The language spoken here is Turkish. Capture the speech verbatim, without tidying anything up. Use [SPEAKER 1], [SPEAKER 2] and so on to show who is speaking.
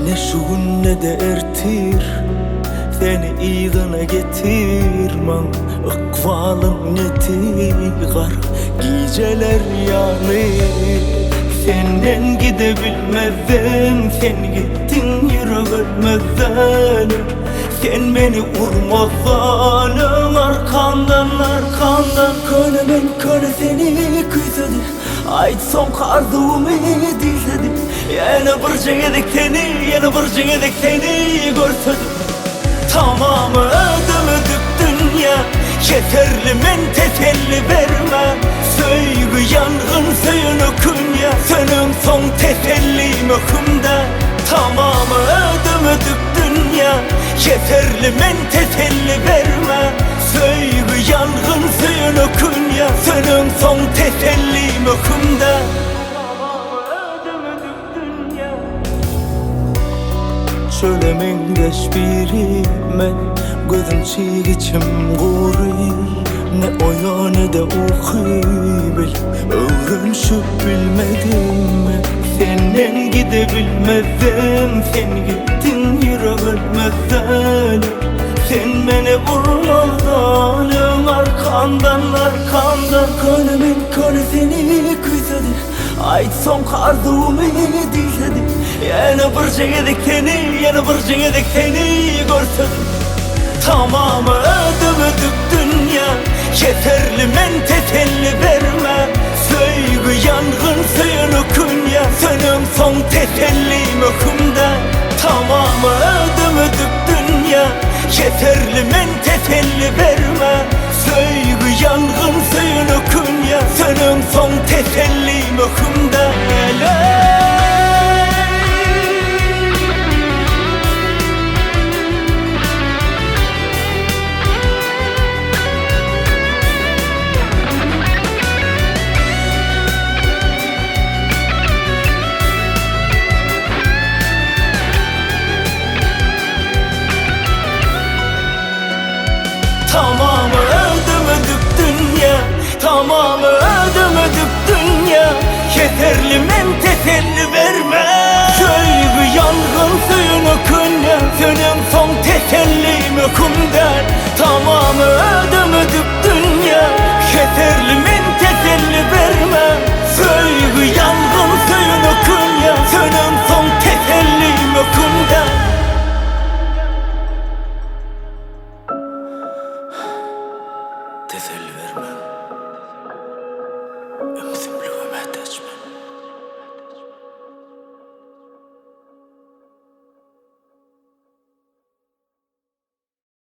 [SPEAKER 1] Ne şuun ne de ertir seni iyğına getirmem. Ikvalın neti gar geceler yani. Senden gidebilmezdim, sen gittin yürüyemezden. Sen beni vurmazsan arkandan arkandan. Könümün könü seni küysedi, ait son kardığımı dizedi. Yana bir cegedik seni, yana bir cegedik seni görsedim. Tamamı ödümüdük dünya, yeterli men teselli verme. Söygü yangın suyunu künya, senin son teselli mühümde. Tamamı ödümüdük dünya, yeterli men teselli verme. Söygü yangın suyunu künya, senin son teselli mühümde. Söylemen geç biri men, gözüm çiğ içim guri. Ne oya ne de uhi bil, öğrenşip bilmedim mi? Senden gidebilmezdim, sen gittin yürüyemezden. Sen beni vurmazdan, arkandan arkandan. Könümün könü seni küysedi, ait son kardığımı dizedi. Yana bir cegedik seni, yana bir cegedik seni görsedim. Tamamı ödümüdük dünya, yeterli men teselli verme. Söygü yangın suyunu künya, senin son teselli mühümde. Tamamı ödümüdük dünya, yeterli men teselli verme. Söygü yangın suyunu künya, senin son teselli mühümde. Tamamı ödümüdük dünya, tamamı ödümüdük dünya. Yeterli men teselli verme. Söygü yangın suyunu künya, senin son teselli mühümden. Tamamı ödümüdük dünya, yeterli men teselli verme. Söygü yangın suyunu künya, senin son teselli mühümden. Teselli verme, ömzümlüğüme teçme.